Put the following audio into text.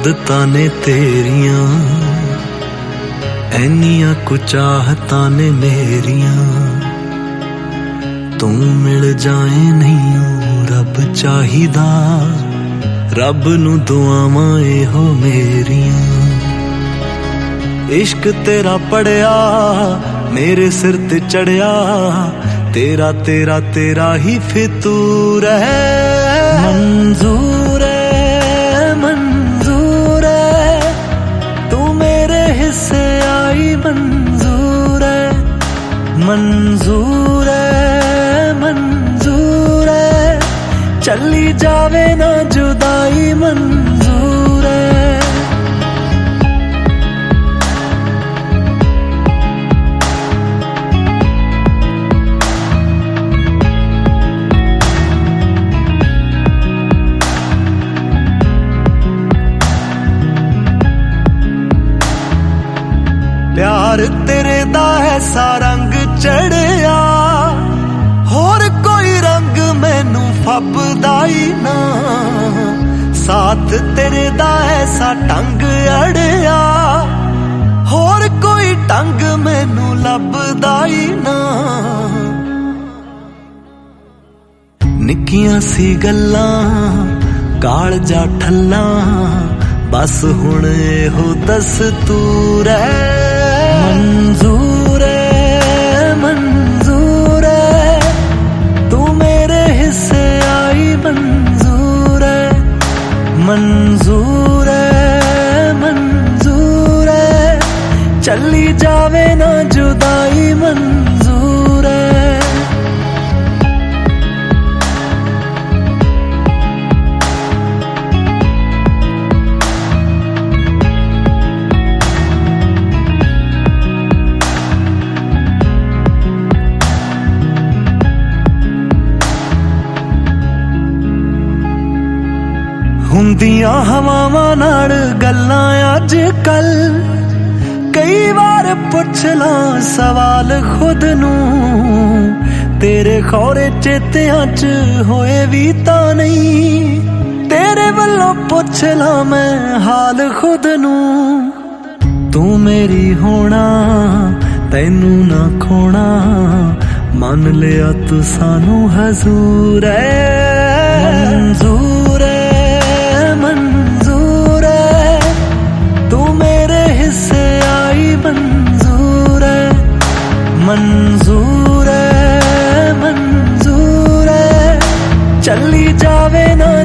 आदतां ने तेरियां, ऐनियां कुछ चाहतां ने मेरियां। तू मिल जाए नहीं रब चाहिदा, रब नू दुआवां एहो मेरियां। इश्क तेरा पड़िया मेरे सिर ते चढ़िया, तेरा तेरा तेरा ही फितूर है। मंजूर है मंजूर है, तू मेरे हिस्से आई मंजूर है। मंजूर है मंजूर है, चली जावे ना जुदाई मंजूर है। प्यार तेरे दा ऐसा रंग चढ़िया, होर कोई रंग मैनू फबदा ही ना। साथ तेरे दा ऐसा टंग अड़िया, होर कोई टंग मैनू लभदा ही ना। निक्कियां सी गल्लां कालजा ठल्लां, बस हुण एहो दस्तूर है। मंजूर है मंजूर है, तू मेरे हिस्से आई मंजूर है। मंजूर है मंजूर है, चली जावे ना जुदाई मंजूर है। हुंदियां हवावां नाल गल्लां अज कल, कई बार पुछ ला सवाल खुद नू। तेरे खौरे चेतियां च होए भी तां नहीं, तेरे वल्लों पुछ ला मैं हाल खुद नू। तू मेरी होना तैनू ना खोना, मन लिया तू सानू हजूर है। मंजूर है मंजूर है, तू मेरे हिस्से आई मंजूर है। मंजूर है मंजूर है, चली जावे ना